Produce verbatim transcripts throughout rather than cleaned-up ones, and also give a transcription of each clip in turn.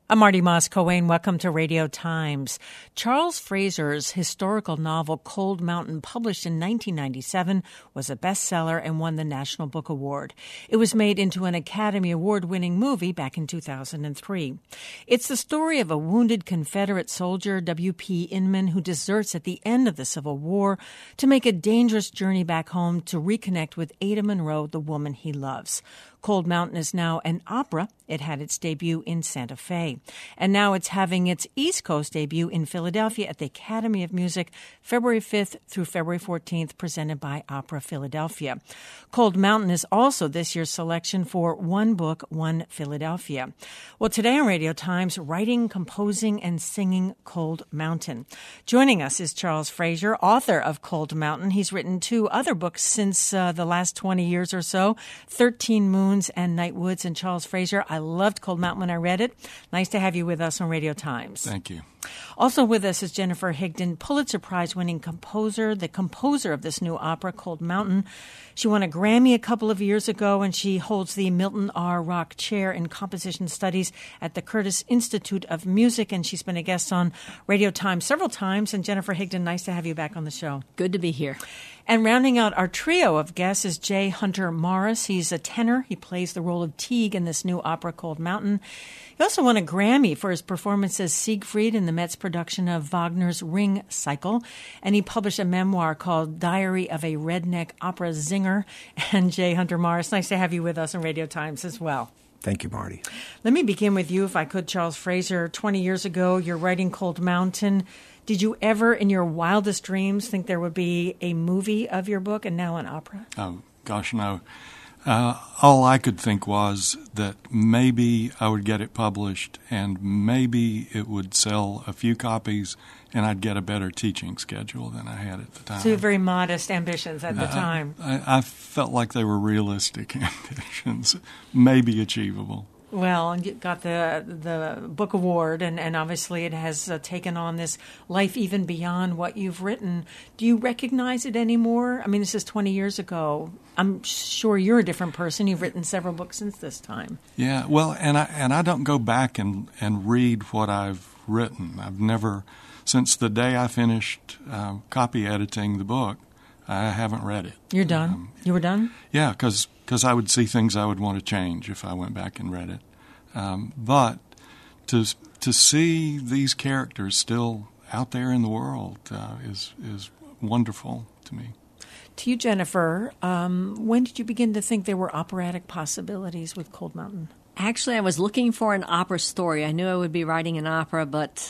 I'm Marty Moss-Coane. Welcome to Radio Times. Charles Fraser's historical novel Cold Mountain, published in nineteen ninety-seven, was a bestseller and won the National Book Award. It was made into an Academy Award-winning movie back in two thousand three. It's the story of a wounded Confederate soldier, W P Inman, who deserts at the end of the Civil War to make a dangerous journey back home to reconnect with Ada Monroe, the woman he loves. Cold Mountain is now an opera. It had its debut in Santa Fe. And now it's having its East Coast debut in Philadelphia at the Academy of Music, February fifth through February fourteenth, presented by Opera Philadelphia. Cold Mountain is also this year's selection for One Book, One Philadelphia. Well, today on Radio Times, writing, composing, and singing Cold Mountain. Joining us is Charles Fraser, author of Cold Mountain. He's written two other books since uh, the last twenty years or so, thirteen Moons and Nightwoods. And Charles Fraser, I loved Cold Mountain when I read it. Nice to have you with us on Radio Times. Thank you. Also with us is Jennifer Higdon, Pulitzer Prize-winning composer, the composer of this new opera, Cold Mountain. She won a Grammy a couple of years ago, and she holds the Milton R. Rock Chair in Composition Studies at the Curtis Institute of Music, and she's been a guest on Radio Times several times. And Jennifer Higdon, nice to have you back on the show. Good to be here. And rounding out our trio of guests is J. Hunter Morris. He's a tenor. He plays the role of Teague in this new opera, Cold Mountain. He also won a Grammy for his performance as Siegfried in the Met's production of Wagner's Ring Cycle. And he published a memoir called Diary of a Redneck Opera Zinger. And J. Hunter Morris, nice to have you with us on Radio Times as well. Thank you, Marty. Let me begin with you, if I could, Charles Fraser. twenty years ago, you're writing Cold Mountain. Did you ever, in your wildest dreams, think there would be a movie of your book and now an opera? Oh, gosh, no. Uh, all I could think was that maybe I would get it published and maybe it would sell a few copies and I'd get a better teaching schedule than I had at the time. So you had very modest ambitions at the uh, time. I, I felt like they were realistic ambitions, maybe achievable. Well, and you got the the book award, and, and obviously it has uh, taken on this life even beyond what you've written. Do you recognize it anymore? I mean, this is twenty years ago. I'm sure you're a different person. You've written several books since this time. Yeah, well, and I and I don't go back and, and read what I've written. I've never, since the day I finished uh, copy editing the book, I haven't read it. You're done? Um, you were done? Yeah, because because I would see things I would want to change if I went back and read it. Um, but to to see these characters still out there in the world uh, is is wonderful to me. To you, Jennifer, um, when did you begin to think there were operatic possibilities with Cold Mountain? Actually, I was looking for an opera story. I knew I would be writing an opera, but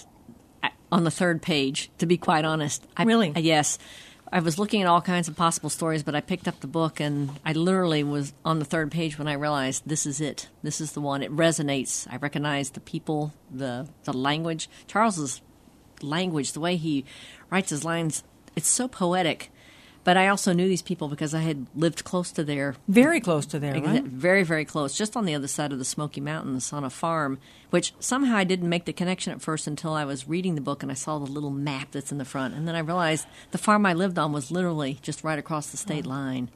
on the third page, to be quite honest. I, really? Yes. I was looking at all kinds of possible stories, but I picked up the book, and I literally was on the third page when I realized this is it. This is the one. It resonates. I recognize the people, the the language. Charles's language, the way he writes his lines, it's so poetic. But I also knew these people because I had lived close to their... Very close to there, right? Very, very close, just on the other side of the Smoky Mountains on a farm, which somehow I didn't make the connection at first until I was reading the book and I saw the little map that's in the front. And then I realized the farm I lived on was literally just right across the state line.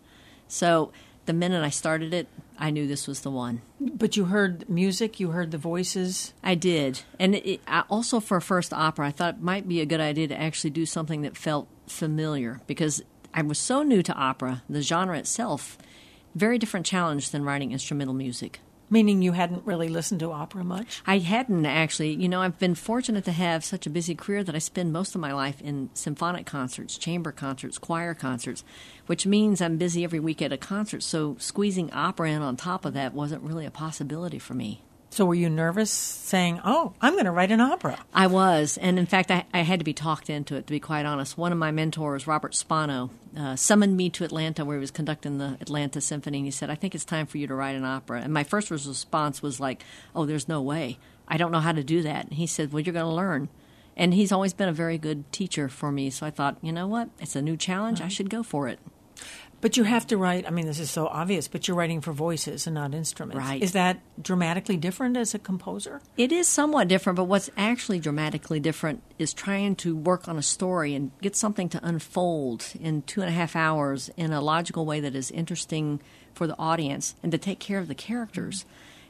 So the minute I started it, I knew this was the one. But you heard music, you heard the voices? I did. And it, I, also for a first opera, I thought it might be a good idea to actually do something that felt familiar because I was so new to opera, the genre itself, very different challenge than writing instrumental music. Meaning you hadn't really listened to opera much? I hadn't, actually. You know, I've been fortunate to have such a busy career that I spend most of my life in symphonic concerts, chamber concerts, choir concerts, which means I'm busy every week at a concert, so squeezing opera in on top of that wasn't really a possibility for me. So were you nervous saying, oh, I'm going to write an opera? I was. And in fact, I, I had to be talked into it, to be quite honest. One of my mentors, Robert Spano, uh, summoned me to Atlanta where he was conducting the Atlanta Symphony. And he said, I think it's time for you to write an opera. And my first response was like, oh, there's no way. I don't know how to do that. And he said, well, you're going to learn. And he's always been a very good teacher for me. So I thought, you know what? It's a new challenge. Right. I should go for it. But you have to write, I mean, this is so obvious, but you're writing for voices and not instruments. Right. Is that dramatically different as a composer? It is somewhat different, but what's actually dramatically different is trying to work on a story and get something to unfold in two and a half hours in a logical way that is interesting for the audience and to take care of the characters.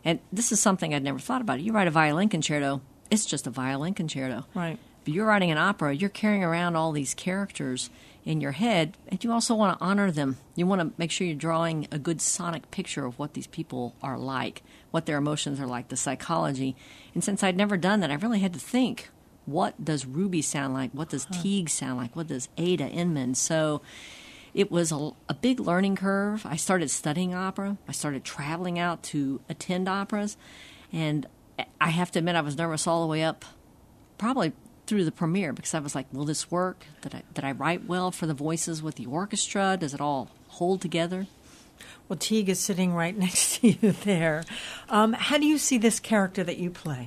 And this is something I'd never thought about. You write a violin concerto, it's just a violin concerto. Right. But you're writing an opera, you're carrying around all these characters in your head, and you also want to honor them. You want to make sure you're drawing a good sonic picture of what these people are like, what their emotions are like, the psychology. And since I'd never done that, I really had to think, what does Ruby sound like? What does huh. Teague sound like? What does Ada Inman? So it was a, a big learning curve. I started studying opera. I started traveling out to attend operas. And I have to admit, I was nervous all the way up, probably through the premiere, because I was like, will this work? Did I, did I write well for the voices with the orchestra? Does it all hold together? Well, Teague is sitting right next to you there. Um, how do you see this character that you play?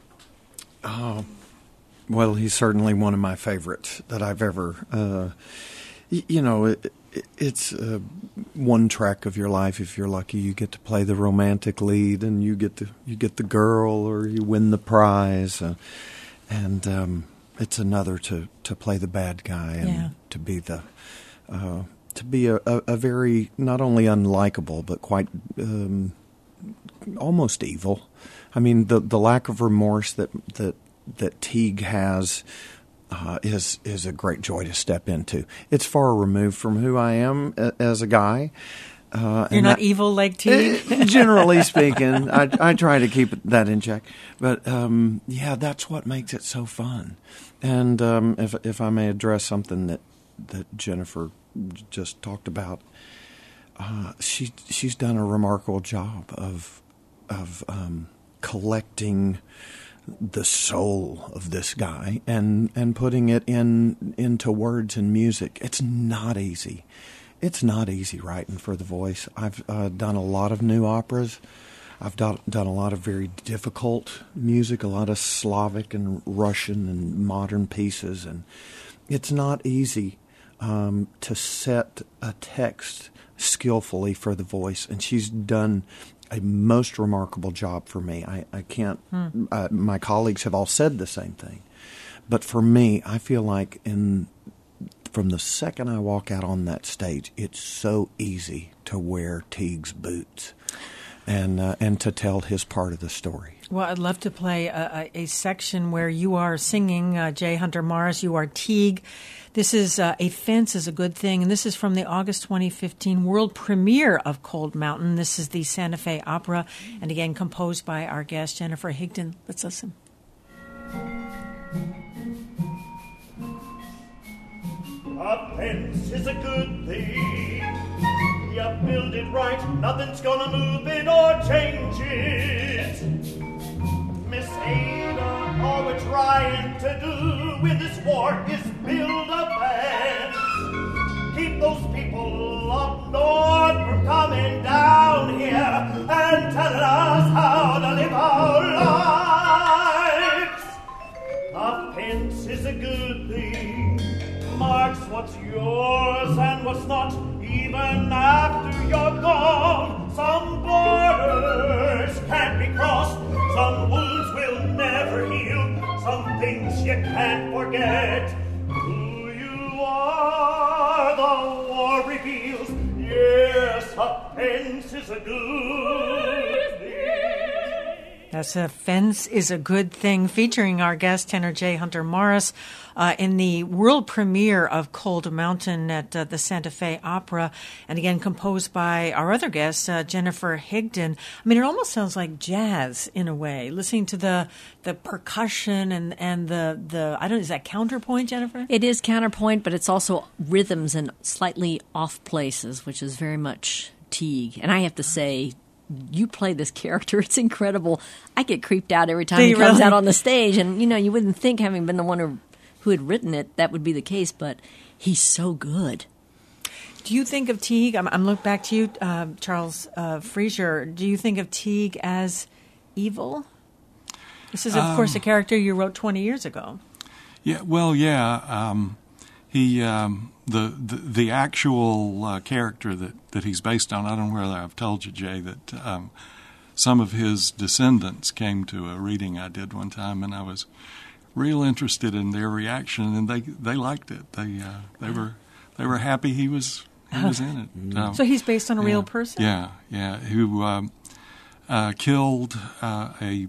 Oh, well, he's certainly one of my favorites that I've ever, uh, y- you know, it, it, it's uh, one track of your life. If you're lucky, you get to play the romantic lead, and you get the you get the girl, or you win the prize, uh, and um, it's another to, to play the bad guy and yeah. to be the uh, to be a, a, a very not only unlikable but quite um, almost evil. I mean, the the lack of remorse that that. that Teague has uh, is is a great joy to step into. It's far removed from who I am a, as a guy. Uh, You're not I, evil like Teague? Generally speaking, I, I try to keep that in check. But, um, yeah, that's what makes it so fun. And um, if if I may address something that, that Jennifer just talked about, uh, she she's done a remarkable job of of um, collecting the soul of this guy and, and putting it in into words and music. It's not easy. It's not easy writing for the voice. I've uh, done a lot of new operas. I've done, done a lot of very difficult music, a lot of Slavic and Russian and modern pieces, and it's not easy um, to set a text skillfully for the voice, and she's done a most remarkable job for me. I, I can't, hmm. uh, my colleagues have all said the same thing. But for me, I feel like in from the second I walk out on that stage, it's so easy to wear Teague's boots and uh, and to tell his part of the story. Well, I'd love to play a, a, a section where you are singing, uh, J. Hunter Morris, you are Teague. This is uh, A Fence is a Good Thing, and this is from the August twenty fifteen world premiere of Cold Mountain. This is the Santa Fe Opera, and again, composed by our guest, Jennifer Higdon. Let's listen. A fence is a good thing. You build it right, nothing's gonna move it or change it. Miss Ada, all we're trying to do with this war is build a fence. Keep those people up north from coming down here and telling us how to live our lives. A fence is a good thing. Marks what's yours and what's not, even after you're gone. Some borders can't be crossed, some wounds will never heal, some things you can't forget. Who you are, the war reveals. Yes, a fence is a good thing. That's A Fence is a Good Thing, featuring our guest, tenor J. Hunter Morris, uh, in the world premiere of Cold Mountain at uh, the Santa Fe Opera, and again composed by our other guest, uh, Jennifer Higdon. I mean, it almost sounds like jazz in a way, listening to the the percussion and, and the, the, I don't know, is that counterpoint, Jennifer? It is counterpoint, but it's also rhythms and slightly off places, which is very much Teague. And I have to say, you play this character, it's incredible. I get creeped out every time he comes really? out on the stage, and you know, you wouldn't think, having been the one who, who had written it, that would be the case, but he's so good. Do you think of Teague, I'm, I'm looking back to you, uh, Charles uh, Frazier, do you think of Teague as evil? This is, of um, course, a character you wrote twenty years ago. Yeah, well, yeah. Um, he, um, the, the the actual uh, character that, that he's based on, I don't know whether I've told you, Jay, that um, some of his descendants came to a reading I did one time, and I was real interested in their reaction, and they they liked it. They uh, they were they were happy he was he was in it. Um, so he's based on a yeah, real person? Yeah, yeah. Who um, uh, killed uh, a,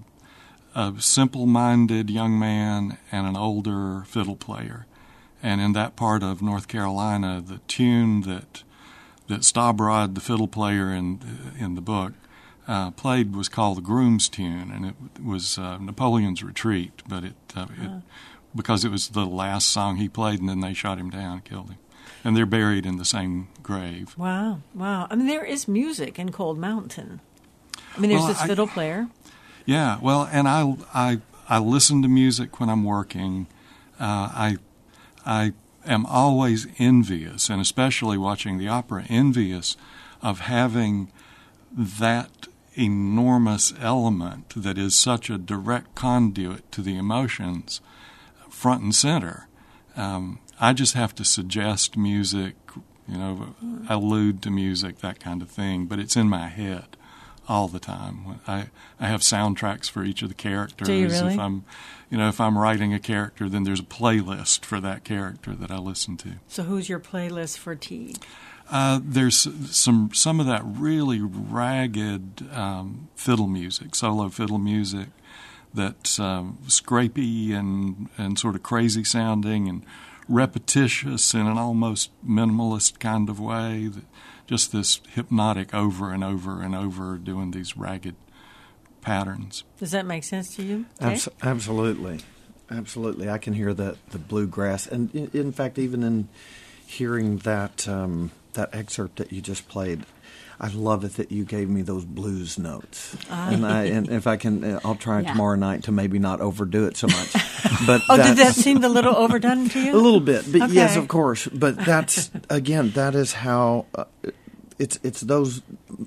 a simple-minded young man and an older fiddle player. And in that part of North Carolina, the tune that that Stabrod, the fiddle player in in the book, uh, played was called the Groom's Tune, and it was uh, Napoleon's Retreat. But it, uh, it because it was the last song he played, and then they shot him down, killed him, and they're buried in the same grave. Wow, wow! I mean, there is music in Cold Mountain. I mean, there's well, this I, fiddle player. Yeah, well, and I I I listen to music when I'm working. Uh, I I am always envious, and especially watching the opera, envious of having that enormous element that is such a direct conduit to the emotions front and center. Um, I just have to suggest music, you know, allude to music, that kind of thing, but it's in my head all the time. I I have soundtracks for each of the characters. Do you really? If I'm, you know, if I'm writing a character, then there's a playlist for that character that I listen to. So who's your playlist for Teague? Uh, there's some some of that really ragged um, fiddle music, solo fiddle music, that's um, scrapey and, and sort of crazy sounding and repetitious in an almost minimalist kind of way. That, just this hypnotic over and over and over doing these ragged patterns. Does that make sense to you? Abs- absolutely. Absolutely. I can hear the, the bluegrass. And in, in fact, even in hearing that um, that excerpt that you just played, I love it that you gave me those blues notes. Uh, and, I, and if I can, I'll try yeah. tomorrow night to maybe not overdo it so much. But oh, did that seem a little overdone to you? A little bit, but okay. yes, of course. But that's again, that is how uh, it's it's those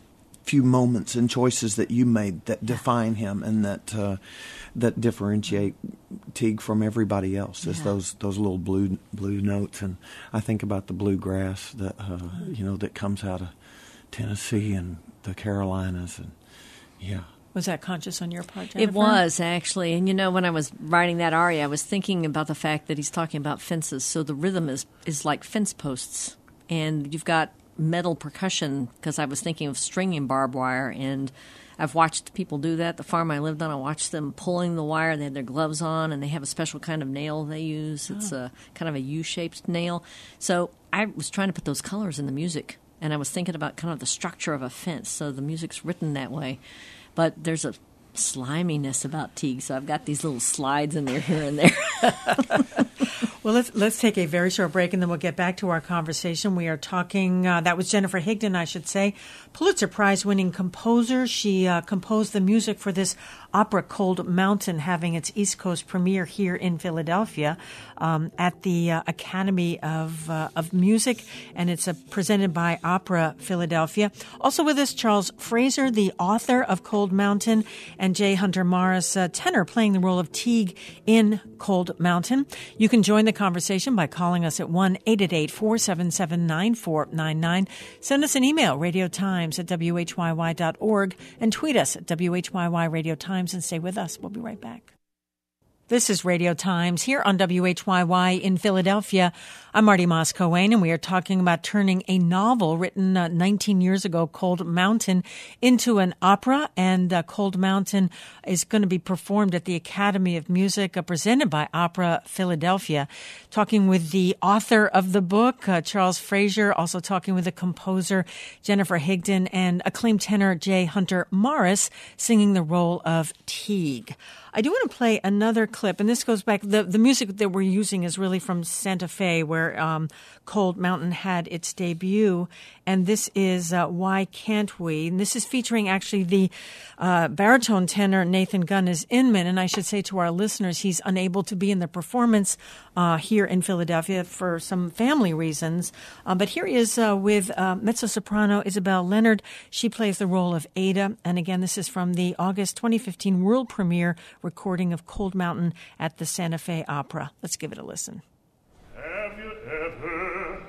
few moments and choices that you made that define him and that uh, that differentiate Teague from everybody else. Is yeah. those those little blue blue notes, and I think about the bluegrass that uh, you know that comes out of Tennessee and the Carolinas, and yeah. Was that conscious on your part, Jennifer? It was, actually. And, you know, when I was writing that aria, I was thinking about the fact that he's talking about fences. So the rhythm is, is like fence posts. And you've got metal percussion, because I was thinking of stringing barbed wire. And I've watched people do that. The farm I lived on, I watched them pulling the wire. They had their gloves on, and they have a special kind of nail they use. It's oh. a kind of a U-shaped nail. So I was trying to put those colors in the music. And I was thinking about kind of the structure of a fence. So the music's written that way. But there's a sliminess about Teague, so I've got these little slides in there here and there. Well, let's let's take a very short break, and then we'll get back to our conversation. We are talking, uh, that was Jennifer Higdon, I should say, Pulitzer Prize-winning composer. She uh, composed the music for this opera, Cold Mountain, having its East Coast premiere here in Philadelphia um, at the uh, Academy of uh, of Music, and it's uh, presented by Opera Philadelphia. Also with us, Charles Fraser, the author of Cold Mountain, and J. Hunter Morris, uh, tenor, playing the role of Teague in Cold Mountain. You can join the conversation by calling us at one eight eight eight, four seven seven, nine four nine nine. Send us an email, radiotimes at w h y y dot org, and tweet us at W H Y Y Radio Times, and stay with us. We'll be right back. This is Radio Times here on W H Y Y in Philadelphia. I'm Marty Moss-Coane, and we are talking about turning a novel written uh, nineteen years ago, Cold Mountain, into an opera. And uh, Cold Mountain is going to be performed at the Academy of Music, uh, presented by Opera Philadelphia. Talking with the author of the book, uh, Charles Fraser, also talking with the composer, Jennifer Higdon, and acclaimed tenor J. Hunter Morris, singing the role of Teague. I do want to play another clip, and this goes back. The, the music that we're using is really from Santa Fe, where um, Cold Mountain had its debut, and this is uh, Why Can't We? And this is featuring actually the uh, baritone tenor Nathan Gunn as Inman, and I should say to our listeners, he's unable to be in the performance uh, here in Philadelphia for some family reasons. Uh, but here he is uh, with uh, mezzo-soprano Isabel Leonard. She plays the role of Ada, and again, this is from the August twenty fifteen world premiere recording of Cold Mountain at the Santa Fe Opera. Let's give it a listen. Have you ever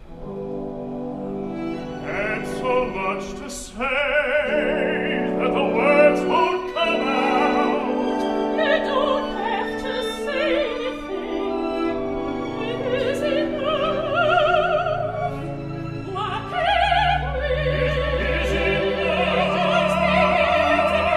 had so much to say that the words won't come out? You don't have to say anything. Is it love? Why can't we? Is it love?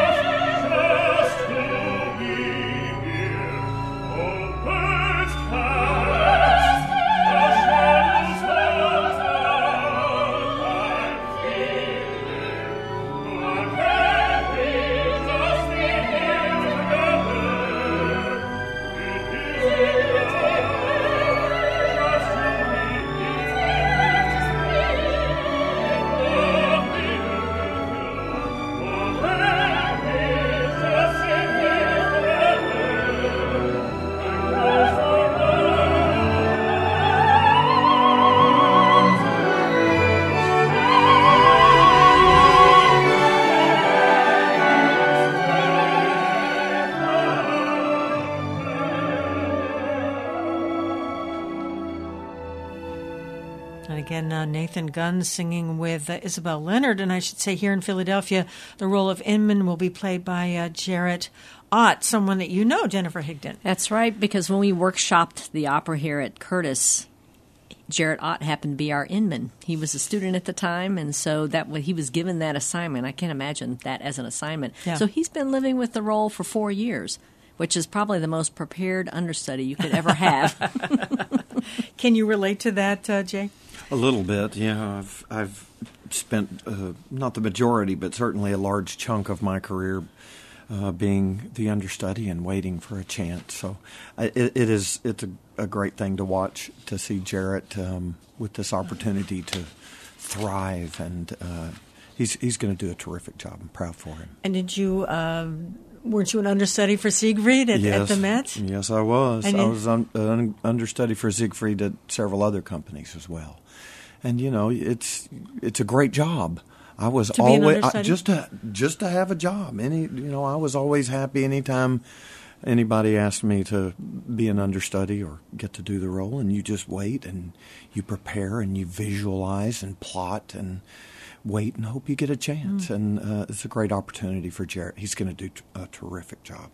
And again, uh, Nathan Gunn singing with uh, Isabel Leonard. And I should say here in Philadelphia, the role of Inman will be played by uh, Jarrett Ott, someone that you know, Jennifer Higdon. That's right, because when we workshopped the opera here at Curtis, Jarrett Ott happened to be our Inman. He was a student at the time, and so that he was given that assignment. I can't imagine that as an assignment. Yeah. So he's been living with the role for four years, which is probably the most prepared understudy you could ever have. Can you relate to that, uh, Jay? A little bit, yeah. I've I've spent uh, not the majority, but certainly a large chunk of my career uh, being the understudy and waiting for a chance. So I, it, it is it's a, a great thing to watch, to see Jarrett um, with this opportunity to thrive, and uh, he's he's going to do a terrific job. I'm proud for him. And did you? Um, weren't you an understudy for Siegfried at, yes. at the Met? Yes, I was. And I you- was un, an understudy for Siegfried at several other companies as well. And you know, it's it's a great job. I was To be an always I, understudy? just to just to have a job. Any you know, I was always happy anytime anybody asked me to be an understudy or get to do the role. And you just wait and you prepare and you visualize and plot and wait and hope you get a chance. Mm. And uh, it's a great opportunity for Jarrett. He's going to do a terrific job.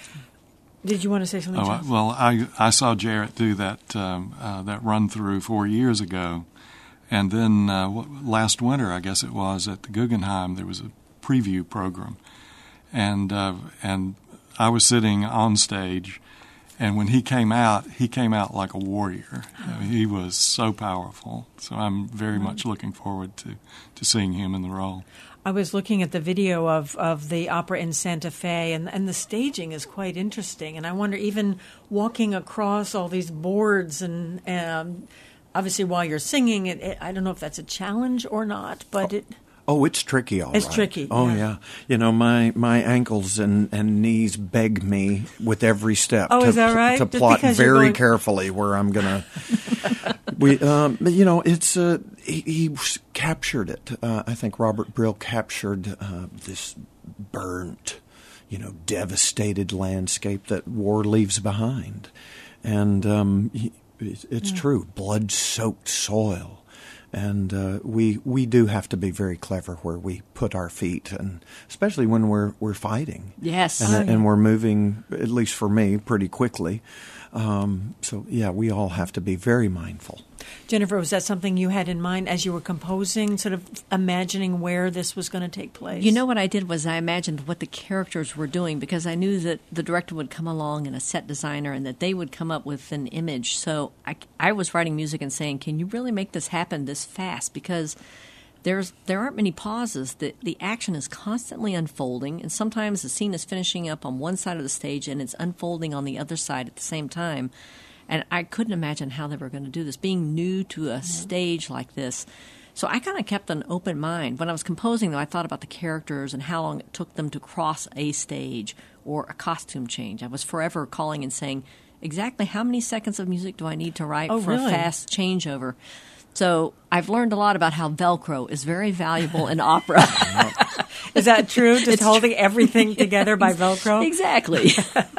Did you want to say something, Oh, I, Charles? well, I I saw Jarrett do that um, uh, that run through four years ago, and then uh, w- last winter, I guess it was, at the Guggenheim, there was a preview program, and uh, and I was sitting on stage, and when he came out, he came out like a warrior. I mean, he was so powerful. So I'm very much looking forward to, to seeing him in the role. I was looking at the video of, of the opera in Santa Fe, and, and the staging is quite interesting. And I wonder, even walking across all these boards, and um, obviously while you're singing, it, it, I don't know if that's a challenge or not, but it. Oh, it's tricky, all It's right. tricky, Oh, yeah. yeah. You know, my, my ankles and, and knees beg me with every step Oh, to, is that right? to Just plot because you're very going- carefully where I'm going to. we, um, but, you know, it's uh, he, he captured it. Uh, I think Robert Brill captured uh, this burnt, you know, devastated landscape that war leaves behind, and um, he, it's, it's true, blood-soaked soil. And uh, we we do have to be very clever where we put our feet, and especially when we're we're fighting. Yes. and, Oh, yeah. and we're moving, at least for me, pretty quickly. Um, so yeah, we all have to be very mindful. Jennifer, was that something you had in mind as you were composing, sort of imagining where this was going to take place? You know what I did was I imagined what the characters were doing, because I knew that the director would come along and a set designer, and that they would come up with an image. So I, I was writing music and saying, can you really make this happen this fast? Because there's there aren't many pauses. The, the action is constantly unfolding, and sometimes the scene is finishing up on one side of the stage and it's unfolding on the other side at the same time. And I couldn't imagine how they were going to do this, being new to a stage like this. So I kind of kept an open mind. When I was composing, though, I thought about the characters and how long it took them to cross a stage or a costume change. I was forever calling and saying, exactly how many seconds of music do I need to write Oh, for really? a fast changeover? So I've learned a lot about how Velcro is very valuable in opera. Is that true? Just It's holding everything together by Velcro? Exactly.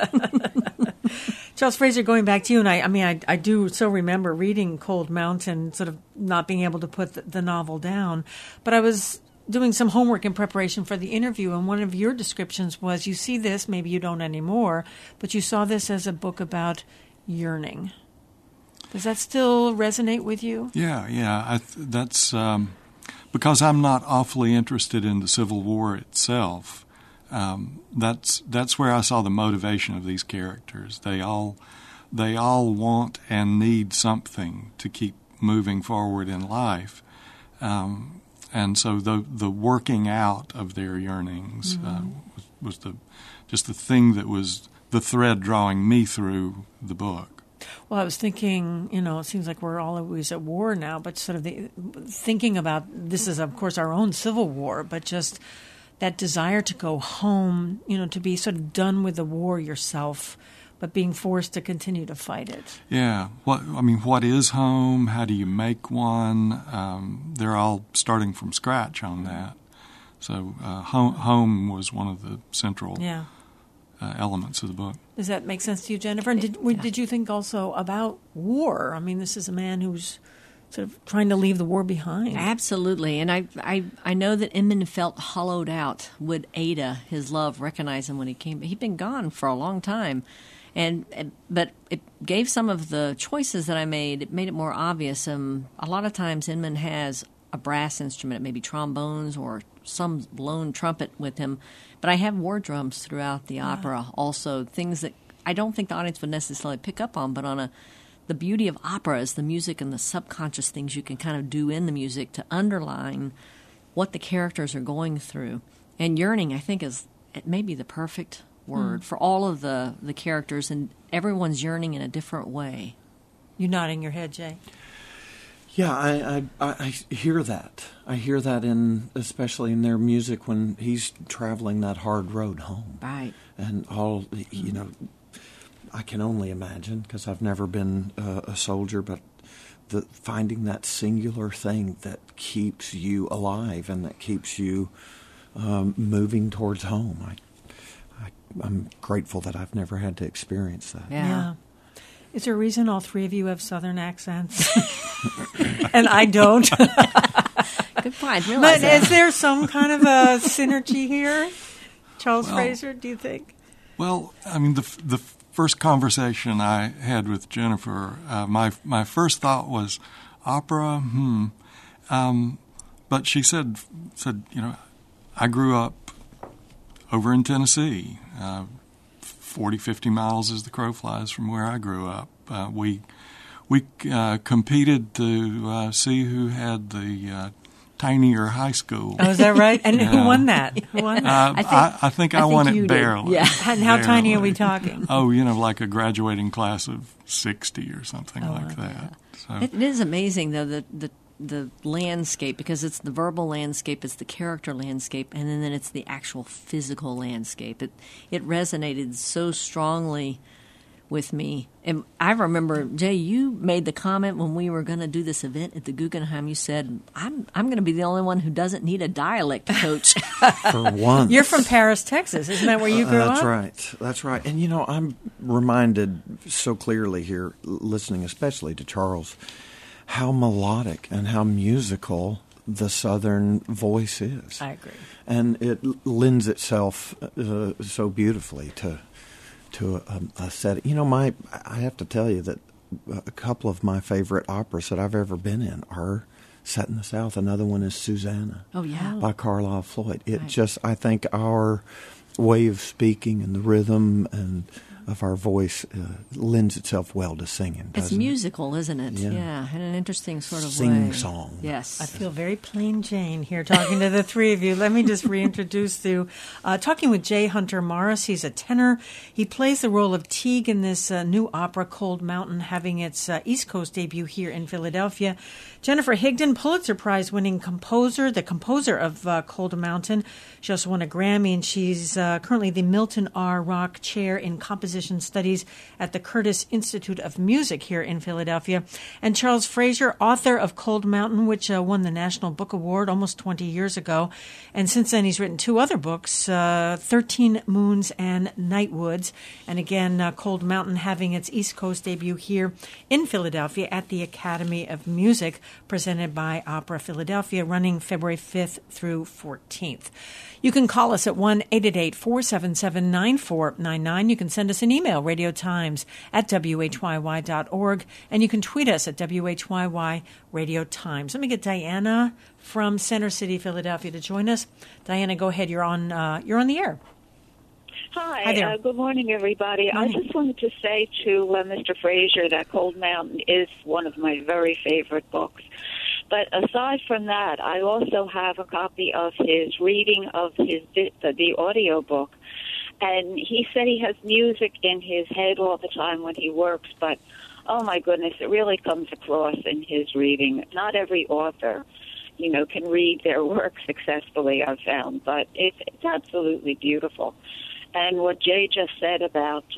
Charles Fraser, going back to you, and I, I mean, I, I do so remember reading Cold Mountain, sort of not being able to put the, the novel down. But I was doing some homework in preparation for the interview, and one of your descriptions was you see this, maybe you don't anymore, but you saw this as a book about yearning. Does that still resonate with you? Yeah, yeah. I th- that's um, because I'm not awfully interested in the Civil War itself. Um, that's that's where I saw the motivation of these characters. They all they all want and need something to keep moving forward in life, um, and so the the working out of their yearnings mm-hmm. uh, was, was the just the thing that was the thread drawing me through the book. Well, I was thinking, you know, it seems like we're all always at war now, but sort of the thinking about this is, of course, our own civil war, but just that desire to go home, you know, to be sort of done with the war yourself, but being forced to continue to fight it. Yeah. What I mean, what is home? How do you make one? Um, they're all starting from scratch on that. So uh, home, home was one of the central Yeah. uh, elements of the book. Does that make sense to you, Jennifer? And did, Yeah. did you think also about war? I mean, this is a man who's sort of trying to leave the war behind. Absolutely. And I, I, I know that Inman felt hollowed out. Would Ada, his love, recognize him when he came? He'd been gone for a long time. And But it gave some of the choices that I made, it made it more obvious. Um, a lot of times Inman has a brass instrument, maybe trombones or some blown trumpet with him. But I have war drums throughout the yeah. opera also, things that I don't think the audience would necessarily pick up on, but on a the beauty of opera is the music and the subconscious things you can kind of do in the music to underline what the characters are going through. And yearning, I think, is it may be the perfect word mm. for all of the, the characters, and everyone's yearning in a different way. You nodding your head, Jay? Yeah, I, I I hear that. I hear that in especially in their music when he's traveling that hard road home. Right. And all, you know, I can only imagine, because I've never been uh, a soldier, but the finding that singular thing that keeps you alive and that keeps you um, moving towards home. I, I, I'm grateful that I've never had to experience that. Yeah. yeah. Is there a reason all three of you have Southern accents? And I don't. Good point. But that. Is there some kind of a synergy here? Charles well, Fraser, do you think? Well, I mean, the the first conversation I had with Jennifer, uh, my my first thought was opera, hmm. Um, but she said, said, you know, I grew up over in Tennessee, uh, forty, fifty miles as the crow flies from where I grew up. Uh, we we uh, competed to uh, see who had the uh, tinier high school. Oh, is that right? And yeah. who won that? Who won that? Uh, I, think, I, I think I, I think won it barely. Yeah. And how barely. tiny are we talking? Oh, you know, like a graduating class of sixty or something oh, like that. So. It, it is amazing, though, the, the the landscape, because it's the verbal landscape, it's the character landscape, and then, then it's the actual physical landscape. It it resonated so strongly with me. And I remember, Jay, you made the comment when we were going to do this event at the Guggenheim. You said, I'm I'm going to be the only one who doesn't need a dialect coach. For once. You're from Paris, Texas. Isn't that where you grew uh, that's up? That's right. That's right. And, you know, I'm reminded so clearly here, listening especially to Charles, how melodic and how musical the Southern voice is. I agree. And it lends itself uh, so beautifully to to a, a set. You know, my I have to tell you that a couple of my favorite operas that I've ever been in are set in the South. Another one is Susanna. Oh, yeah. By Carlisle Floyd. It right. just, I think our way of speaking and the rhythm and of our voice uh, lends itself well to singing. It's musical, it? isn't it? Yeah. yeah, in an interesting sort of Sing way. song. Yes. I feel very plain Jane here talking to the three of you. Let me just reintroduce you. Uh, talking with Jay Hunter Morris. He's a tenor. He plays the role of Teague in this uh, new opera, Cold Mountain, having its uh, East Coast debut here in Philadelphia. Jennifer Higdon, Pulitzer Prize-winning composer, the composer of uh, Cold Mountain. She also won a Grammy, and she's uh, currently the Milton R. Rock Chair in Composition Studies at the Curtis Institute of Music here in Philadelphia. And Charles Fraser, author of Cold Mountain, which uh, won the National Book Award almost twenty years ago. And since then, he's written two other books, uh, thirteen Moons and Nightwoods. And again, uh, Cold Mountain having its East Coast debut here in Philadelphia at the Academy of Music, presented by Opera Philadelphia, running February fifth through fourteenth. You can call us at one eight eight eight, four seven seven, nine four nine nine. You can send us an email, radiotimes at w h y y dot org, and you can tweet us at W H Y Y Radio Times. Let me get Diana from Center City, Philadelphia, to join us. Diana, go ahead. You're on. Uh, you're on the air. Hi. Hi there. Uh, good morning, everybody. Morning. I just wanted to say to uh, Mister Fraser that Cold Mountain is one of my very favorite books. But aside from that, I also have a copy of his reading of his the, the audio book. And he said he has music in his head all the time when he works, but oh my goodness, it really comes across in his reading. Not every author, you know, can read their work successfully, I've found, but it's, it's absolutely beautiful. And what Jay just said about uh,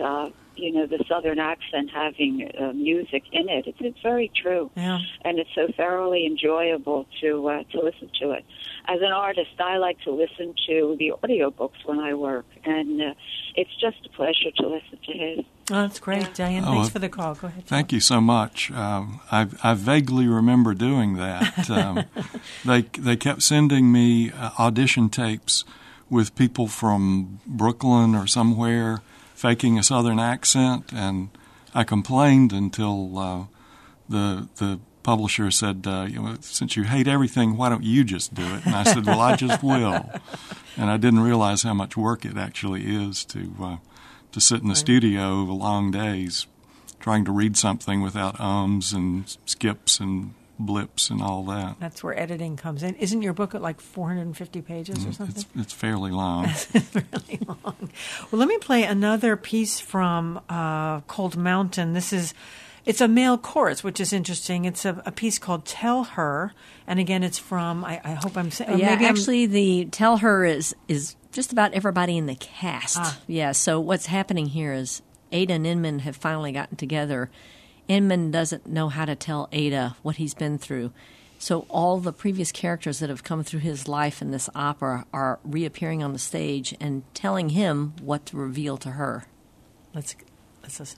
you know, the Southern accent having uh, music in it. It's, it's very true. Yeah. And it's so thoroughly enjoyable to uh, to listen to it. As an artist, I like to listen to the audiobooks when I work, and uh, it's just a pleasure to listen to his. Oh, that's great, Yeah. Diane. Oh, Thanks uh, for the call. Go ahead. Thank you so much. Um, I, I vaguely remember doing that. Um, they they kept sending me uh, audition tapes with people from Brooklyn or somewhere faking a Southern accent, and I complained until uh, the the publisher said, uh, you know, since you hate everything, why don't you just do it? And I said, well, I just will. And I didn't realize how much work it actually is to uh, to sit in the studio long days trying to read something without ums and skips and blips and all that. That's where editing comes in. Isn't your book at like four hundred fifty pages or something? It's, it's fairly long. It's really long. Well, let me play another piece from uh, Cold Mountain. This is, it's a male chorus, which is interesting. It's a, a piece called Tell Her. And again, it's from, I, I hope I'm saying, Yeah, maybe actually, the Tell Her is, is just about everybody in the cast. Ah. Yeah, so what's happening here is Ada and Inman have finally gotten together. Inman doesn't know how to tell Ada what he's been through. So all the previous characters that have come through his life in this opera are reappearing on the stage and telling him what to reveal to her. let's, let's listen.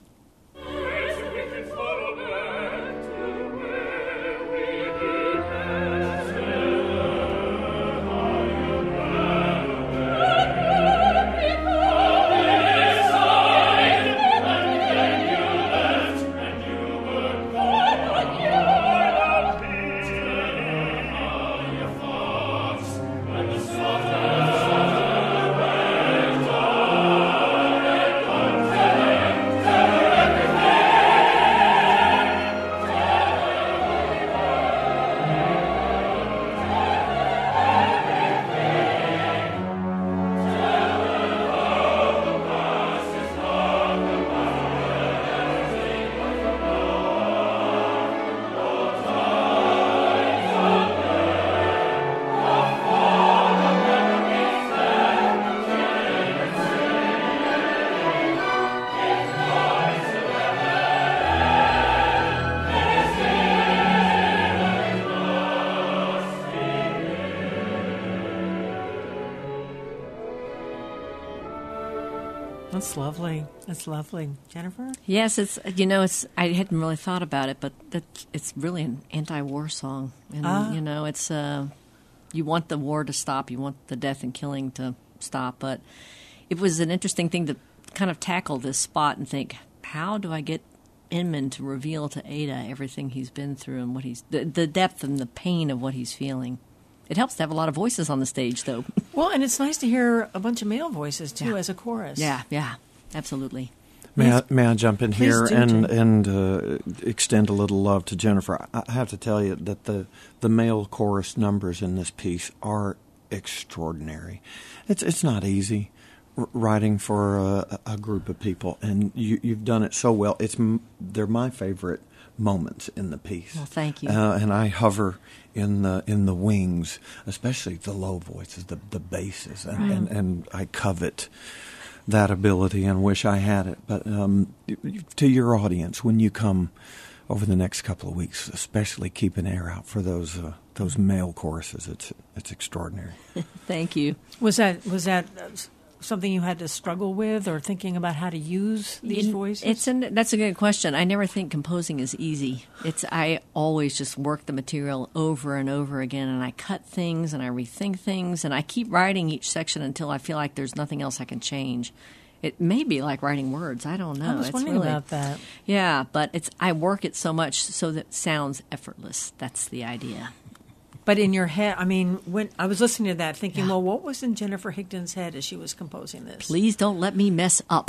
That's lovely. That's lovely. Jennifer? Yes, it's you know it's I hadn't really thought about it, but that it's really an anti-war song, and Ah. you know it's uh, you want the war to stop, you want the death and killing to stop, but it was an interesting thing to kind of tackle this spot and think, how do I get Inman to reveal to Ada everything he's been through and what he's the, the depth and the pain of what he's feeling. It helps to have a lot of voices on the stage, though. Well, and it's nice to hear a bunch of male voices, too, Yeah. as a chorus. yeah, yeah, absolutely. May I, may I jump in Please here do, and Jay. and uh, extend a little love to Jennifer? I I have to tell you that the the male chorus numbers in this piece are extraordinary. It's it's not easy r- writing for a, a group of people, and you, you've done it so well. It's m- they're my favorite moments in the piece. Well, thank you. Uh, and I hover in the in the wings, especially the low voices, the the basses, and, and, and I covet that ability and wish I had it. But um, to your audience, when you come over the next couple of weeks, especially keep an ear out for those uh, those male choruses. It's it's extraordinary. Thank you. Was that was that uh, s- something you had to struggle with, or thinking about how to use these You- voices? It's an, that's a good question. I never think composing is easy. It's I always just work the material over and over again, and I cut things and I rethink things, and I keep writing each section until I feel like there's nothing else I can change. It may be like writing words. I don't know. I was it's wondering really, about that. Yeah, but it's I work it so much so that it sounds effortless. That's the idea. But in your head, I mean, when I was listening to that, thinking, Yeah. well, what was in Jennifer Higdon's head as she was composing this? Please don't let me mess up.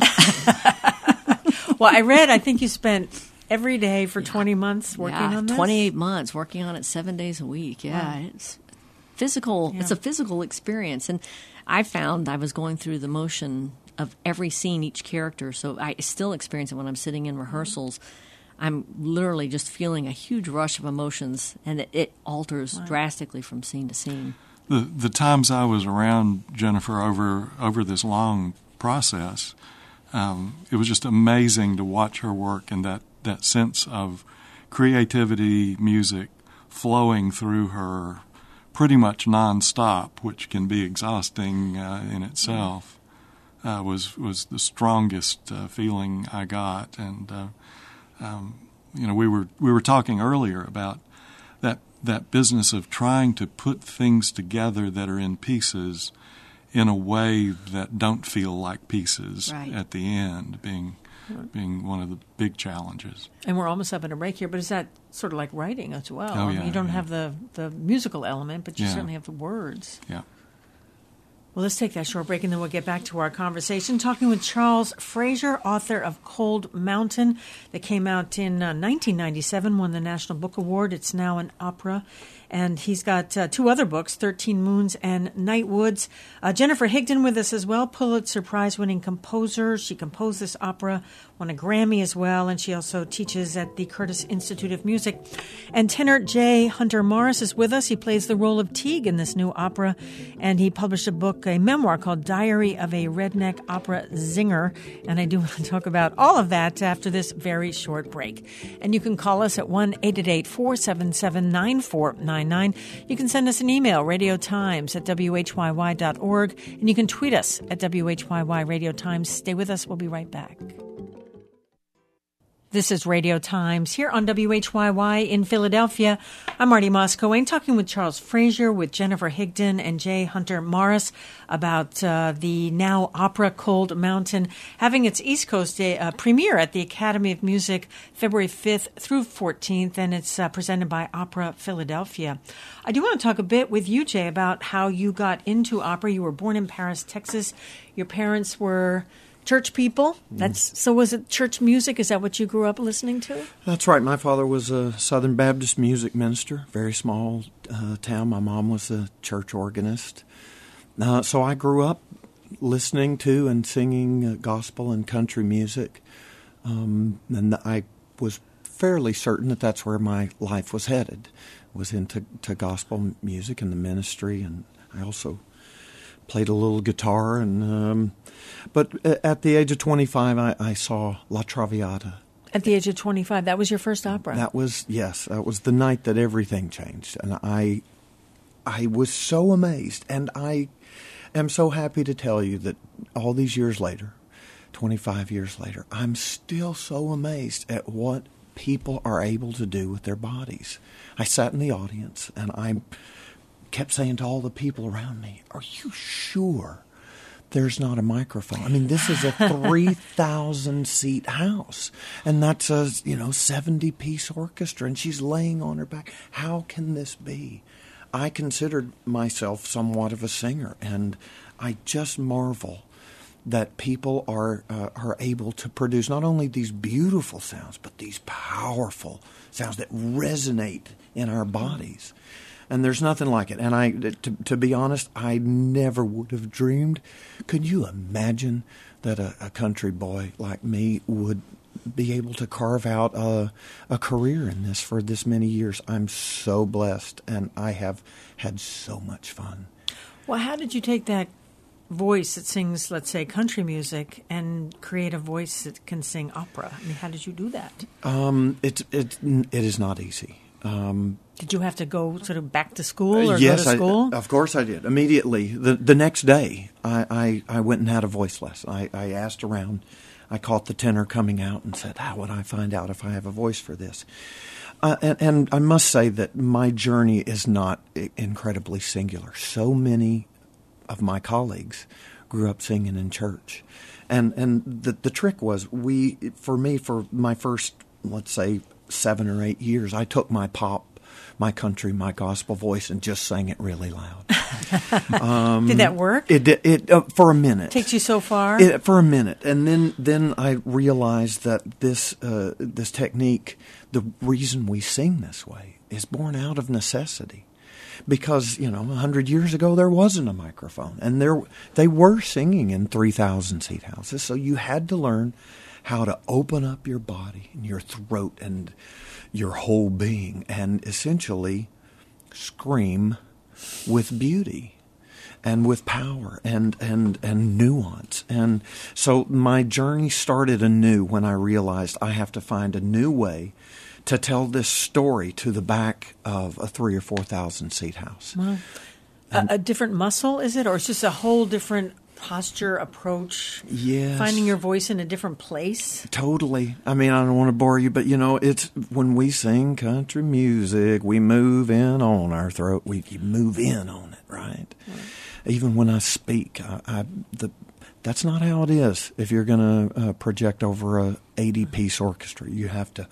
Well, I read, I think you spent every day for twenty months working yeah, on this. twenty-eight months working on it seven days a week. Yeah, Wow. it's physical. Yeah. It's a physical experience, and I found I was going through the motion of every scene, each character. So I still experience it when I'm sitting in rehearsals. I'm literally just feeling a huge rush of emotions, and it, it alters drastically from scene to scene. The the times I was around Jennifer over over this long process, um, it was just amazing to watch her work and that, that sense of creativity, music flowing through her pretty much nonstop, which can be exhausting uh, in itself, uh, was was the strongest uh, feeling I got. And uh, um, you know, we were we were talking earlier about that that business of trying to put things together that are in pieces in a way that don't feel like pieces right. at the end, being being one of the big challenges. And we're almost up in a break here, but is that sort of like writing as well? Oh, I mean, yeah, you don't yeah. have the, the musical element, but you Yeah. certainly have the words. Yeah. Well, let's take that short break, and then we'll get back to our conversation, talking with Charles Frazier, author of Cold Mountain, that came out in uh, nineteen ninety-seven, won the National Book Award. It's now an opera. And he's got uh, two other books, thirteen Moons and Night Woods. Uh, Jennifer Higdon with us as well, Pulitzer Prize-winning composer. She composed this opera, won a Grammy as well, and she also teaches at the Curtis Institute of Music. And tenor J. Hunter Morris is with us. He plays the role of Teague in this new opera, and he published a book, a memoir called Diary of a Redneck Opera Zinger. And I do want to talk about all of that after this very short break. And you can call us at one eight eight eight, four seven seven, nine four nine nine. You can send us an email, radiotimes at w h y y dot org, and you can tweet us at W H Y Y Radio Times. Stay with us. We'll be right back. This is Radio Times here on W H Y Y in Philadelphia. I'm Marty Moscoe, talking with Charles Frazier, with Jennifer Higdon and J. Hunter Morris about uh, the now opera Cold Mountain, having its East Coast Day, uh, premiere at the Academy of Music February fifth through fourteenth, and it's uh, presented by Opera Philadelphia. I do want to talk a bit with you, Jay, about how you got into opera. You were born in Paris, Texas. Your parents were church people. That's so. Was it church music? Is that what you grew up listening to? That's right. My father was a Southern Baptist music minister, very small uh, town. My mom was a church organist. Uh, so I grew up listening to and singing uh, gospel and country music. Um, and I was fairly certain that that's where my life was headed, was into to gospel music and the ministry. And I also played a little guitar, and um, but at the age of twenty-five, I, I saw La Traviata. At the age of twenty-five, that was your first opera? That was, yes, that was the night that everything changed, and I, I was so amazed, and I am so happy to tell you that all these years later, twenty-five years later, I'm still so amazed at what people are able to do with their bodies. I sat in the audience, and I kept saying to all the people around me, "Are you sure there's not a microphone? I mean, this is a three thousand seat house, and that's a, you know, seventy piece orchestra, and she's laying on her back. How can this be?" I considered myself somewhat of a singer, and I just marvel that people are uh, are able to produce not only these beautiful sounds, but these powerful sounds that resonate in our bodies. And there's nothing like it. And I, to, to be honest, I never would have dreamed. Could you imagine that a, a country boy like me would be able to carve out a, a career in this for this many years? I'm so blessed, and I have had so much fun. Well, how did you take that voice that sings, let's say, country music, and create a voice that can sing opera? I mean, how did you do that? Um, it, it, it is not easy. Um, Did you have to go sort of back to school or yes, go to school? I, of course I did. Immediately. The the next day, I, I, I went and had a voice lesson. I, I asked around. I caught the tenor coming out and said, how would I find out if I have a voice for this? Uh, and, and I must say that my journey is not incredibly singular. So many of my colleagues grew up singing in church. And, and the, the trick was, we, for me, for my first, let's say, seven or eight years, I took my pop, my country, my gospel voice and just sang it really loud. um, did that work? It did. It, uh, for a minute. Takes you so far? It, for a minute, and then then I realized that this uh, this technique, the reason we sing this way, is born out of necessity. Because, you know, a hundred years ago there wasn't a microphone, and there they were singing in three thousand seat houses, so you had to learn how to open up your body and your throat and your whole being and essentially scream with beauty. and with power and, and, and nuance. And so my journey started anew when I realized I have to find a new way to tell this story to the back of a three or four thousand seat house. Wow. A, a different muscle, is it? Or it's just a whole different posture, approach? Yes. Finding your voice in a different place? Totally. I mean, I don't want to bore you, but, you know, it's when we sing country music, we move in on our throat. We move in on it, right? right. Even when I speak, I, I, the, that's not how it is. If you're going to uh, project over a eighty-piece orchestra, you have to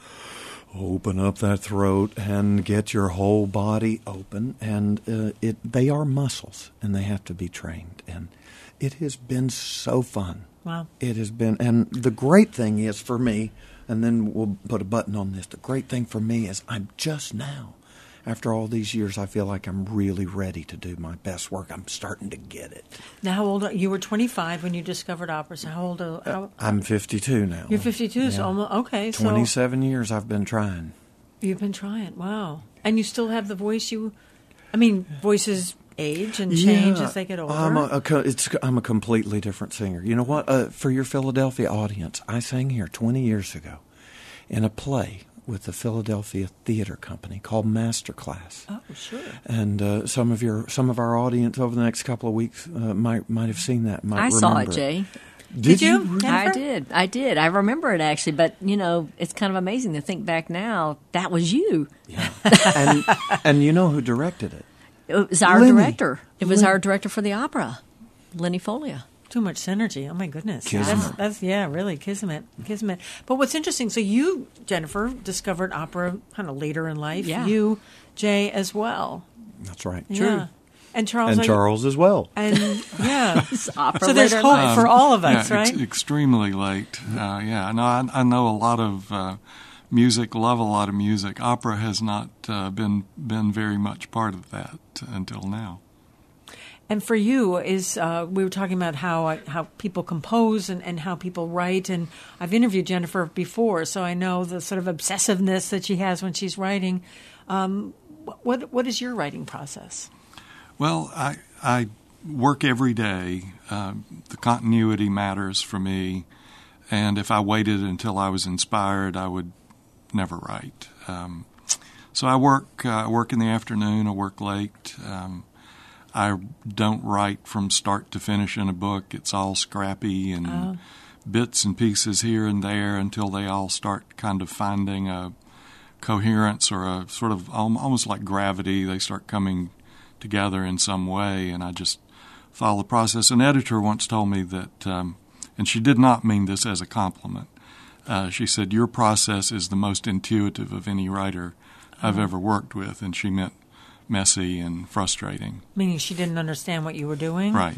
open up that throat and get your whole body open. And uh, it they are muscles, and they have to be trained. And it has been so fun. Wow. It has been. And the great thing is for me, and then we'll put a button on this, the great thing for me is I'm just now, after all these years, I feel like I'm really ready to do my best work. I'm starting to get it. Now, how old are you? You were twenty-five when you discovered opera. So how old are how, I'm fifty-two now. You're fifty-two, yeah. So almost, okay. twenty-seven so years I've been trying. You've been trying, wow. And you still have the voice you, I mean, voices age and change yeah, as they get older. I'm a, a, it's, I'm a completely different singer. You know what? Uh, for your Philadelphia audience, I sang here twenty years ago in a play with the Philadelphia Theater Company called Masterclass. Oh, sure. And uh, some of your some of our audience over the next couple of weeks uh, might might have seen that. Might I saw it, Jay. Did, did you? you? I did. I did. I remember it actually. But you know, it's kind of amazing to think back now. That was you. Yeah. and and you know who directed it? It was our Lenny. director. It was Lenny. our director for the opera, Lenny Folia. Too much synergy. Oh my goodness. Kismet. That's, that's yeah, really kismet, kismet. But what's interesting? So you, Jennifer, discovered opera kind of later in life. Yeah. You, Jay, as well. That's right. Yeah. True. And Charles. And are Charles you, as well. And yeah. Opera So there's later hope in life. for all of us, yeah, right? Ex- extremely late. Uh, yeah, no, I, I know a lot of uh, music, love a lot of music. Opera has not uh, been been very much part of that until now. And for you, is uh, we were talking about how how people compose and, and how people write, and I've interviewed Jennifer before, so I know the sort of obsessiveness that she has when she's writing. Um, what what is your writing process? Well, I I work every day. Uh, the continuity matters for me, and if I waited until I was inspired, I would never write. Um, so I work uh, I work in the afternoon. I work late. Um, I don't write from start to finish in a book. It's all scrappy and Oh. bits and pieces here and there until they all start kind of finding a coherence or a sort of almost like gravity. They start coming together in some way, and I just follow the process. An editor once told me that, um, and she did not mean this as a compliment, uh, she said, your process is the most intuitive of any writer I've ever worked with, and she meant messy and frustrating. Meaning she didn't understand what you were doing? Right.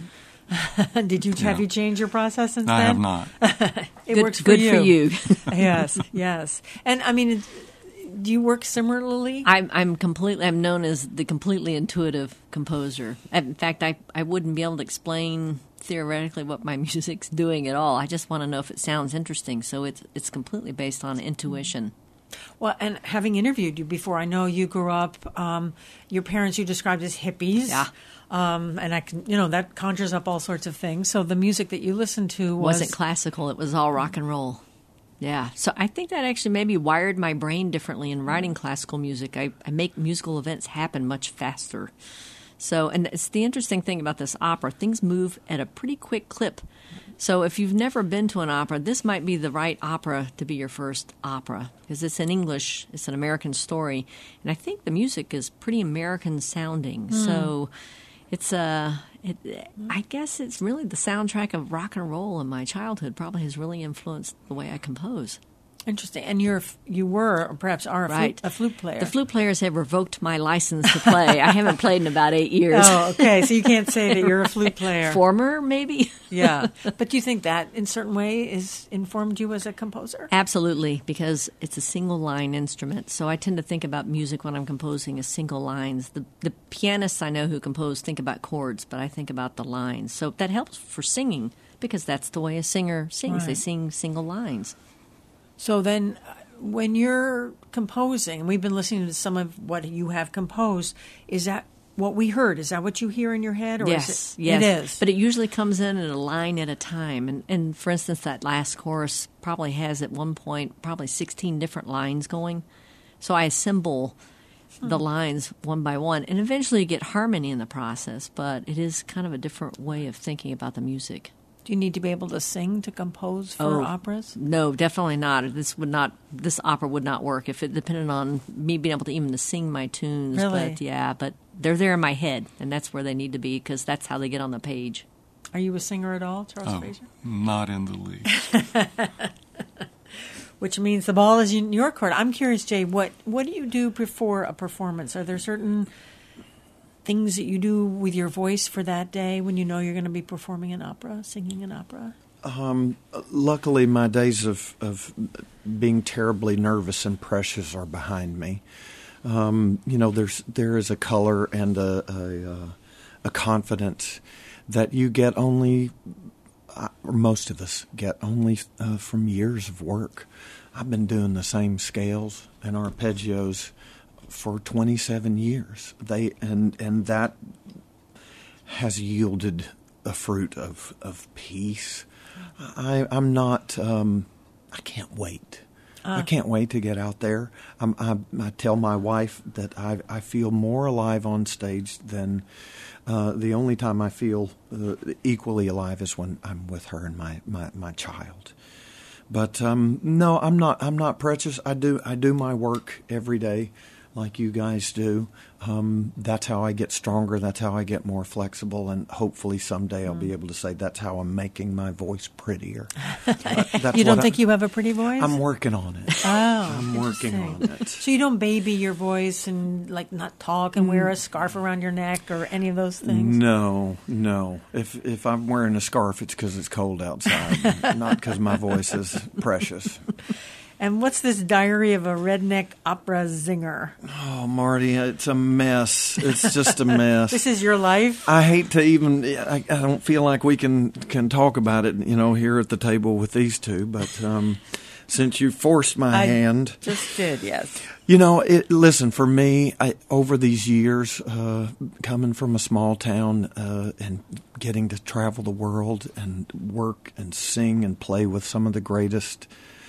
Did you have Yeah. you changed your process since I then? have not. It Good, works for good you. for you. Yes, yes. And I mean, do you work similarly? I'm I'm completely I'm known as the completely intuitive composer. In fact, I, I wouldn't be able to explain theoretically what my music's doing at all. I just want to know if it sounds interesting. So it's it's completely based on intuition. Well, and having interviewed you before, I know you grew up, um, your parents you described as hippies. Yeah. Um, and I can, you know, that conjures up all sorts of things. So the music that you listened to was... Wasn't classical. It was all rock and roll. Yeah. So I think that actually maybe wired my brain differently in writing classical music. I, I make musical events happen much faster. So, and it's the interesting thing about this opera. Things move at a pretty quick clip. So if you've never been to an opera, this might be the right opera to be your first opera because it's in English. It's an American story. And I think the music is pretty American sounding. Mm. So it's a, it, I guess it's really the soundtrack of rock and roll in my childhood probably has really influenced the way I compose. Interesting. And you're, you were, or perhaps are, a, right. flute, a flute player. The flute players have revoked my license to play. I haven't played in about eight years. Oh, okay. So you can't say that you're a flute player. Former, maybe? Yeah. But do you think that, in a certain way, has informed you as a composer? Absolutely, because it's a single-line instrument. So I tend to think about music when I'm composing as single lines. The, the pianists I know who compose think about chords, but I think about the lines. So that helps for singing, because that's the way a singer sings. Right. They sing single lines. So then, when you're composing, and we've been listening to some of what you have composed, is that what we heard. Is that what you hear in your head? Or yes, is it, yes. it is. But it usually comes in at a line at a time. And, and for instance, that last chorus probably has at one point probably sixteen different lines going. So I assemble hmm. the lines one by one. And eventually you get harmony in the process. But it is kind of a different way of thinking about the music. Do you need to be able to sing to compose for oh, operas? No, definitely not. This would not. This opera would not work if it depended on me being able to even to sing my tunes. Really? But yeah, but they're there in my head, and that's where they need to be because that's how they get on the page. Are you a singer at all, Charles oh, Fraser? Not in the least. Which means the ball is in your court. I'm curious, Jay. What what do you do before a performance? Are there certain things that you do with your voice for that day when you know you're going to be performing an opera, singing an opera? Um, luckily, my days of, of being terribly nervous and precious are behind me. Um, you know, there's there is a color and a a, a confidence that you get only, or most of us get only uh, from years of work. I've been doing the same scales and arpeggios for twenty-seven years. They and and that has yielded a fruit of, of peace. I, I'm not. Um, I can't wait. Uh. I can't wait to get out there. I'm, I, I tell my wife that I, I feel more alive on stage than uh, the only time I feel uh, equally alive is when I'm with her and my, my, my child. But um, no, I'm not. I'm not precious. I do. I do my work every day, like you guys do. Um, that's how I get stronger. That's how I get more flexible. And hopefully someday I'll mm. be able to say that's how I'm making my voice prettier. You don't think I, you have a pretty voice? I'm working on it. Oh, I'm working on it. So you don't baby your voice and like not talk and wear a scarf around your neck or any of those things? No, no. If if I'm wearing a scarf, it's because it's cold outside, not because my voice is precious. And what's this Diary of a Redneck Opera Singer? Oh, Marty, it's a mess. It's just a mess. This is your life? I hate to even, I, I don't feel like we can, can talk about it, you know, here at the table with these two. But um, since you forced my I hand. just did, yes. You know, it, listen, for me, I, over these years, uh, coming from a small town uh, and getting to travel the world and work and sing and play with some of the greatest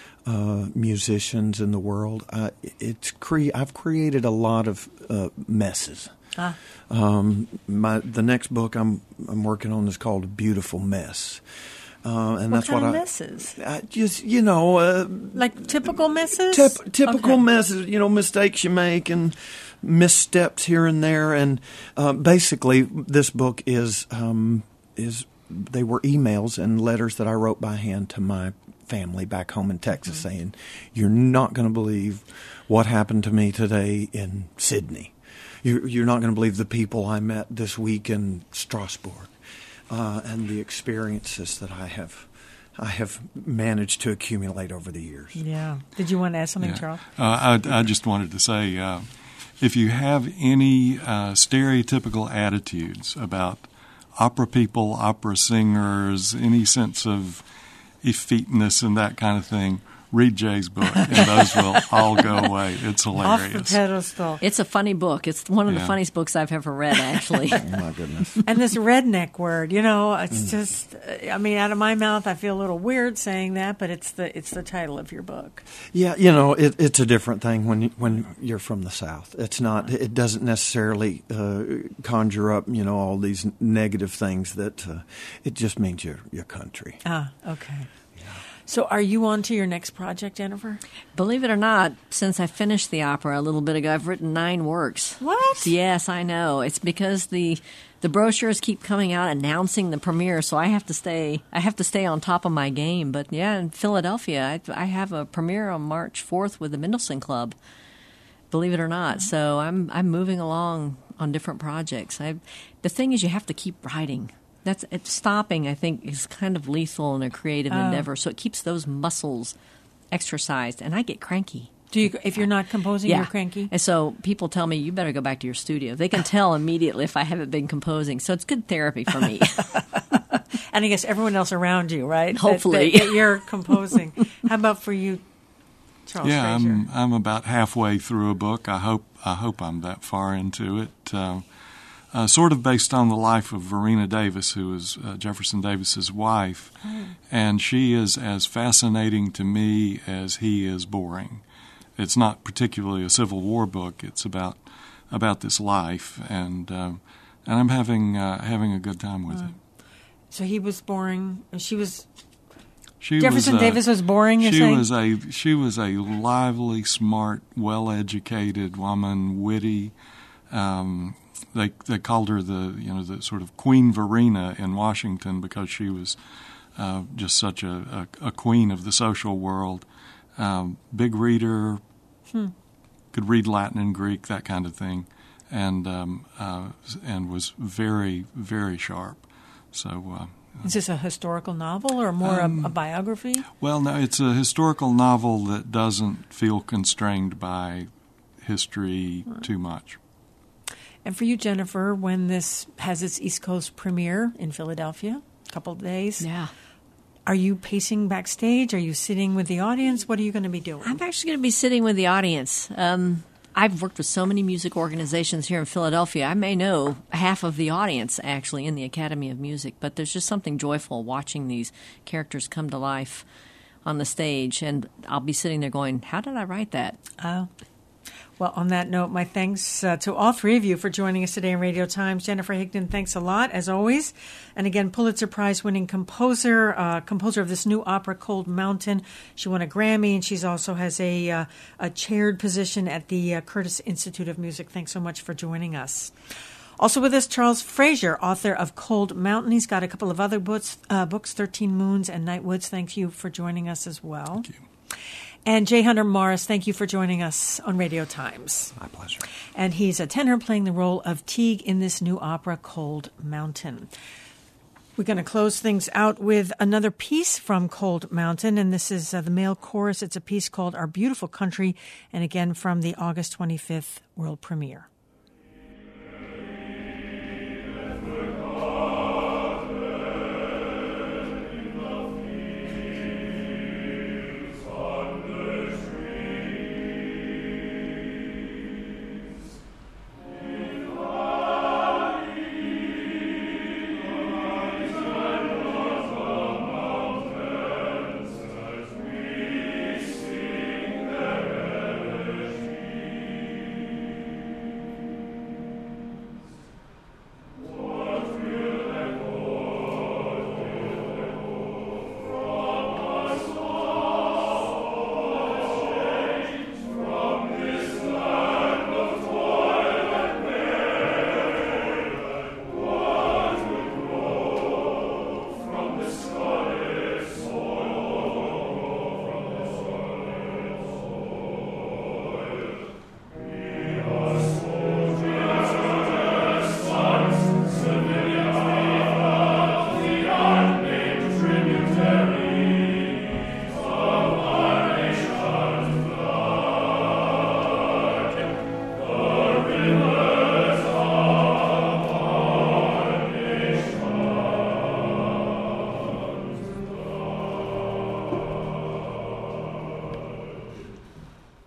Uh, musicians in the world, uh, it's cre- I've created a lot of uh, messes. Ah. Um, my the next book I'm I'm working on is called A Beautiful Mess, uh, and what that's kind what of I messes. I just you know uh, like typical messes. Tip, typical okay. messes, you know, mistakes you make and missteps here and there, and uh, basically this book is um, is they were emails and letters that I wrote by hand to my family back home in Texas mm-hmm. saying, you're not going to believe what happened to me today in Sydney. You're, you're not going to believe the people I met this week in Strasbourg uh, and the experiences that I have I have managed to accumulate over the years. Yeah. Did you want to add something, yeah. Charles? Uh, I, I just wanted to say, uh, if you have any uh, stereotypical attitudes about opera people, opera singers, any sense of effeteness and that kind of thing, read Jay's book, and those will all go away. It's hilarious. Off the pedestal. It's a funny book. It's one of yeah. the funniest books I've ever read, actually. Oh, my goodness. And this redneck word, you know, it's just, I mean, out of my mouth, I feel a little weird saying that, but it's the it's the title of your book. Yeah, you know, it, it's a different thing when you, when you're from the South. It's not, it doesn't necessarily uh, conjure up, you know, all these negative things that, uh, it just means your, your country. Ah, okay. So are you on to your next project, Jennifer? Believe it or not, since I finished the opera a little bit ago, I've written nine works. What? Yes, I know. It's because the the brochures keep coming out announcing the premiere, so I have to stay I have to stay on top of my game. But yeah, in Philadelphia, I, I have a premiere on March fourth with the Mendelssohn Club. Believe it or not. So I'm I'm moving along on different projects. I the thing is you have to keep writing. That's it's stopping, I think, is kind of lethal in a creative oh. endeavor. So it keeps those muscles exercised, and I get cranky. Do you? If you're not composing, yeah. you're cranky? And so people tell me, you better go back to your studio. They can tell immediately if I haven't been composing. So it's good therapy for me. And I guess everyone else around you, right? Hopefully. That, that, that you're composing. How about for you, Charles yeah, Fraser? I'm I'm about halfway through a book. I hope I hope I'm that far into it. Uh, uh, sort of based on the life of Verena Davis, who is uh, Jefferson Davis's wife, mm. and she is as fascinating to me as he is boring. It's not particularly a Civil War book. It's about about this life, and uh, and I'm having uh, having a good time with mm. it. So he was boring. She was. She Jefferson was a, Davis was boring. You're she saying? was a she was a lively, smart, well-educated woman, witty. Um, they they called her the you know the sort of Queen Verena in Washington because she was uh, just such a, a, a queen of the social world. Um, big reader, hmm. could read Latin and Greek, that kind of thing, and um, uh, and was very very sharp. So. Uh, Is this a historical novel or more um, a, a biography? Well, no, it's a historical novel that doesn't feel constrained by history right. too much. And for you, Jennifer, when this has its East Coast premiere in Philadelphia, a couple of days, yeah. Are you pacing backstage? Are you sitting with the audience? What are you going to be doing? I'm actually going to be sitting with the audience. Um, I've worked with so many music organizations here in Philadelphia. I may know half of the audience, actually, in the Academy of Music, but there's just something joyful watching these characters come to life on the stage, and I'll be sitting there going, how did I write that? Oh. Well, on that note, my thanks uh, to all three of you for joining us today in Radio Times. Jennifer Higdon, thanks a lot, as always. And again, Pulitzer Prize-winning composer, uh, composer of this new opera, Cold Mountain. She won a Grammy, and she also has a, uh, a chaired position at the uh, Curtis Institute of Music. Thanks so much for joining us. Also with us, Charles Frazier, author of Cold Mountain. He's got a couple of other books, uh, books thirteen Moons and Nightwoods. Thank you for joining us as well. Thank you. And J. Hunter Morris, thank you for joining us on Radio Times. My pleasure. And he's a tenor playing the role of Teague in this new opera, Cold Mountain. We're going to close things out with another piece from Cold Mountain, and this is uh, the male chorus. It's a piece called Our Beautiful Country, and again from the August twenty-fifth world premiere.